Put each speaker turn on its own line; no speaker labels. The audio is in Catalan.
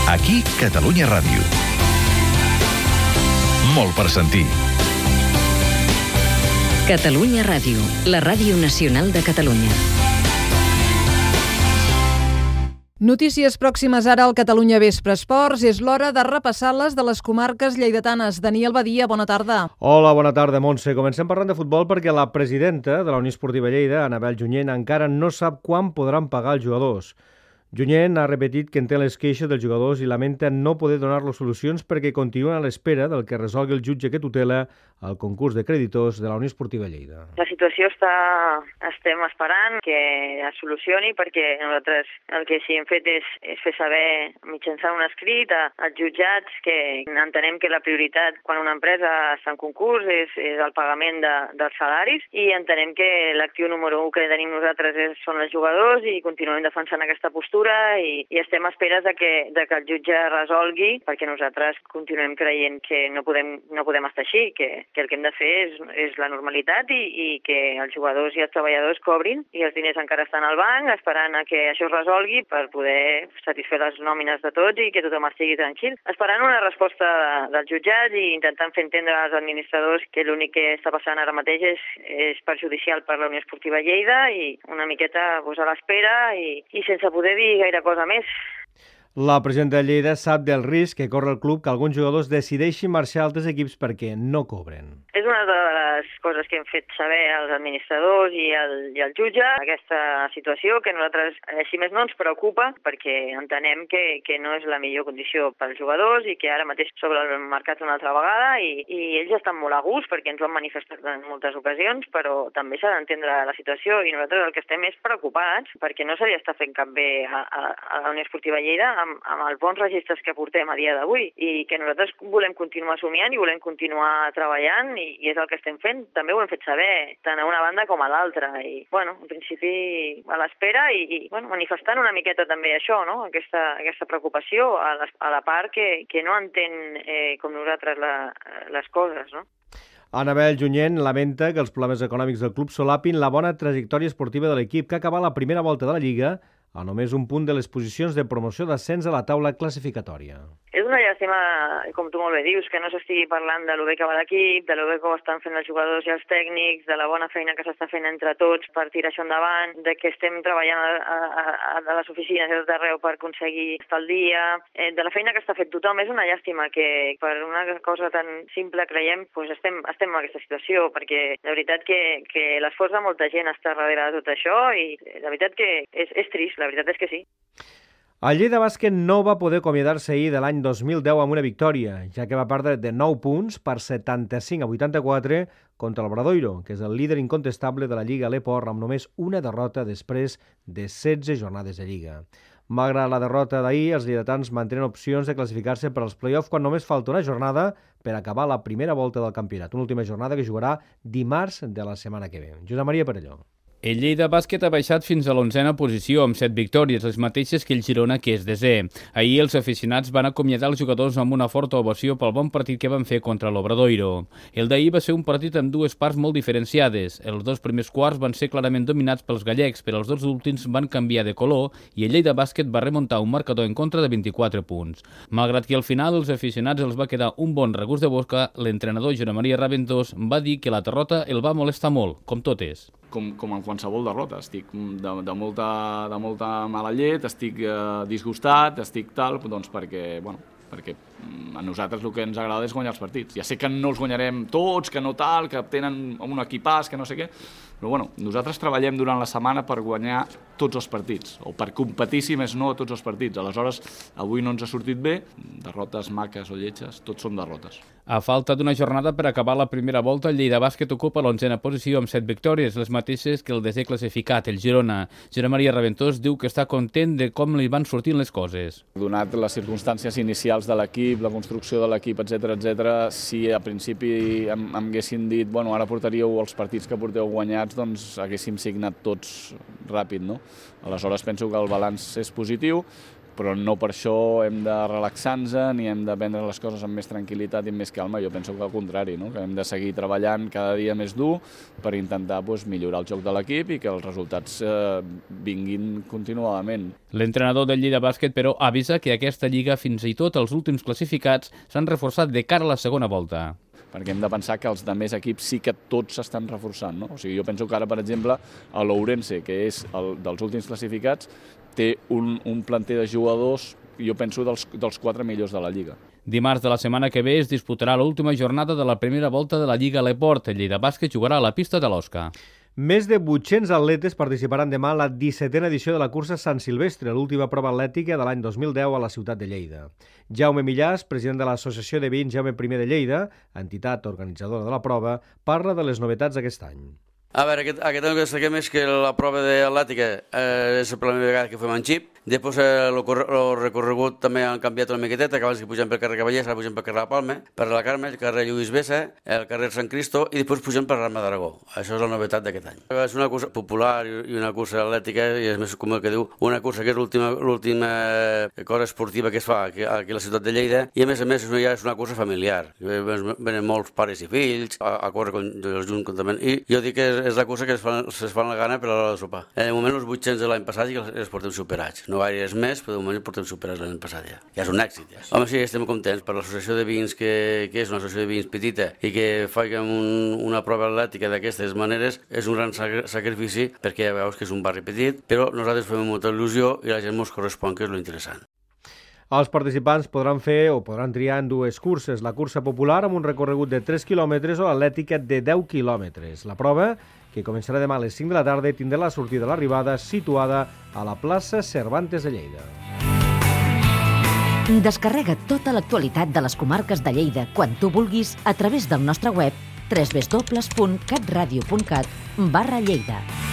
Aquí, Catalunya Ràdio. Molt per sentir.
Catalunya Ràdio, la ràdio nacional de Catalunya.
Notícies pròximes ara al Catalunya Vespre Esports. És l'hora de repassar-les de les comarques lleidatanes. Daniel Badia, bona tarda.
Hola, bona tarda, Montse. Comencem parlant de futbol perquè la presidenta de la Unió Esportiva Lleida, Anabel Junyent, encara no sap quan podran pagar els jugadors. Junyent ha repetit que entén les queixes dels jugadors i lamenta no poder donar-los solucions perquè continuen a l'espera del que resolgui el jutge que tutela el concurs de creditors de la Unió Esportiva Lleida.
La situació estem esperant que es solucioni perquè nosaltres el que sí hem fet és fer saber mitjançant un escrit als jutjats que entenem que la prioritat quan una empresa està en concurs és el pagament dels salaris i entenem que l'actiu número 1 que tenim nosaltres són els jugadors i continuem defensant aquesta postura i estem a esperes de que el jutge resolgui perquè nosaltres continuem creient que no podem estar així, que el que hem de fer és la normalitat i que els jugadors i els treballadors cobrin i els diners encara estan al banc esperant a que això es resolgui per poder satisfer les nòmines de tots i que tothom estigui tranquil. Esperant una resposta dels jutjats i intentant fer entendre als administradors que l'únic que està passant ara mateix és perjudicial per la Unió Esportiva Lleida i una miqueta a l'espera i sense poder dir gaire cosa més.
La presidenta de Lleida sap del risc que corre el club que alguns jugadors decideixin marxar a altres equips perquè no cobren.
És una de les coses que hem fet saber als administradors i al jutge, aquesta situació que a nosaltres, si més no, ens preocupa perquè entenem que no és la millor condició pels jugadors i que ara mateix sobre el mercat una altra vegada i ells estan molt a gust perquè ens ho han manifestat en moltes ocasions, però també s'ha d'entendre la situació i nosaltres el que estem és preocupats perquè no se li està fent cap bé a la Unió Esportiva Lleida amb els bons registres que portem a dia d'avui i que nosaltres volem continuar somiant i volem continuar treballant i és el que estem fent. També ho hem fet saber tant a una banda com a l'altra i, en principi a l'espera i manifestant una miqueta també això, no? Aquesta preocupació a la part que no entén com nosaltres les coses, no?
Anabel Junyent lamenta que els problemes econòmics del club solapin la bona trajectòria esportiva de l'equip que ha acabat la primera volta de la Lliga a només un punt de les posicions de promoció d'ascens a la taula classificatòria.
És una llàstima, com tu molt bé dius, que no s'estigui parlant de lo bé que va l'equip, de lo bé que ho estan fent els jugadors i els tècnics, de la bona feina que s'està fent entre tots per tirar això endavant, de que estem treballant a les oficines i tot arreu per aconseguir estar al dia, de la feina que està fent tothom. És una llàstima que per una cosa tan simple creiem estem en aquesta situació, perquè la veritat que l'esforç de molta gent està darrere de tot això i la veritat que és trist, la veritat és que sí.
El Lleida Bàsquet no va poder acomiadar-se ahir de l'any 2010 amb una victòria, ja que va perdre de 9 punts per 75-84 contra el Obradoiro, que és el líder incontestable de la Lliga Leport amb només una derrota després de 16 jornades de Lliga. Malgrat la derrota d'ahir, els lleidatans mantenen opcions de classificar-se per als play-offs quan només falta una jornada per acabar la primera volta del campionat, una última jornada que jugarà dimarts de la setmana que ve. Josep Maria Perelló.
El Lleida Bàsquet ha baixat fins a l'11a posició amb 7 victòries, les mateixes que el Girona, que és desè. Ahir els aficionats van acomiadar els jugadors amb una forta ovació pel bon partit que van fer contra l'Obradoiro. El d'ahir va ser un partit amb dues parts molt diferenciades. Els dos primers quarts van ser clarament dominats pels gallecs, però els dos últims van canviar de color i el Lleida Bàsquet va remuntar un marcador en contra de 24 punts. Malgrat que al final els aficionats els va quedar un bon regust de boca, l'entrenador Josep Maria Raventós va dir que la derrota el va molestar molt, com tot és.
Com en qualsevol derrota, estic de molta mala llet, estic disgustat, estic tal, doncs perquè a nosaltres el que ens agrada és guanyar els partits. Ja sé que no els guanyarem tots, que no tal, que tenen un equipàs, que no sé què, però nosaltres treballem durant la setmana per guanyar tots els partits, o per competir, si més no, a tots els partits. Aleshores, avui no ens ha sortit bé, derrotes maques o lletges, tots són derrotes.
A falta d'una jornada per acabar la primera volta, el Lleida Bàsquet ocupa l'11a posició amb 7 victòries, les mateixes que el desè classificat, el Girona. Josep Maria Raventós diu que està content de com li van sortint les coses.
Donat les circumstàncies inicials de l'equip, la construcció de l'equip, etc., si a principi em haguessin dit ara portaríeu els partits que porteu guanyats, doncs haguéssim signat tots ràpid, no? Aleshores penso que el balanç és positiu, però no per això hem de relaxar-nos ni hem de prendre les coses amb més tranquil·litat i amb més calma. Jo penso que al contrari, no? Que hem de seguir treballant cada dia més dur per intentar millorar el joc de l'equip i que els resultats vinguin continuadament.
L'entrenador del Lleida Bàsquet, però, avisa que aquesta lliga, fins i tot els últims classificats, s'han reforçat de cara a la segona volta.
Perquè hem de pensar que els altres equips sí que tots s'estan reforçant, no? O sigui, jo penso que ara, per exemple, el Ourense, que és el dels últims classificats, té un planter de jugadors, jo penso, dels 4 millors de la Lliga.
Dimarts de la setmana que ve es disputarà l'última jornada de la primera volta de la Lliga Leport. El Lleida Bàsquet jugarà a la pista de l'Osca.
Més de 800 atletes participaran demà a la 17a edició de la cursa Sant Silvestre, l'última prova atlètica de l'any 2010 a la ciutat de Lleida. Jaume Millàs, president de l'Associació de Veïns Jaume I de Lleida, entitat organitzadora de la prova, parla de les novetats d'aquest any.
A veure, aquest any el que destaquem és que la prova d'atlètica és la primera vegada que fem en xip. Després el recorregut també han canviat una miqueteta, que abans que pugem pel carrer Cavallers, ara pugem pel carrer La Palma, per la Carme, el carrer Lluís Bessa, el carrer Sant Cristo i després pugem per Rambla d'Aragó. Això és la novetat d'aquest any. És una cursa popular i una cursa atlètica, i és més com el que diu, una cursa que és l'última cosa esportiva que es fa aquí a la ciutat de Lleida, i a més ja és una cursa familiar. Venen molts pares i fills a córrer junts comptament, i jo dic que és la cursa que es fan la gana per a l'hora de sopar. De moment els 800 de l'any passat ja els portem superats. No gaires més, però de moment portem superats l'any passat ja. Ja és un èxit, ja. Home, sí, estem contents per l'associació de veïns que és una associació de veïns petita i que faci una prova atlètica d'aquestes maneres és un gran sacrifici perquè ja veus que és un barri petit, però nosaltres fem molta il·lusió i la gent ens correspon, que és l'interessant.
Els participants podran triar en dues curses, la cursa popular amb un recorregut de 3 quilòmetres o l'atlètica de 10 quilòmetres. La prova, que començarà demà a les 5 de la tarda, tindrà la sortida de l'arribada situada a la plaça Cervantes de Lleida.
Descarrega tota l'actualitat de les comarques de Lleida quan tu vulguis a través del nostre web www.catradio.cat/Lleida.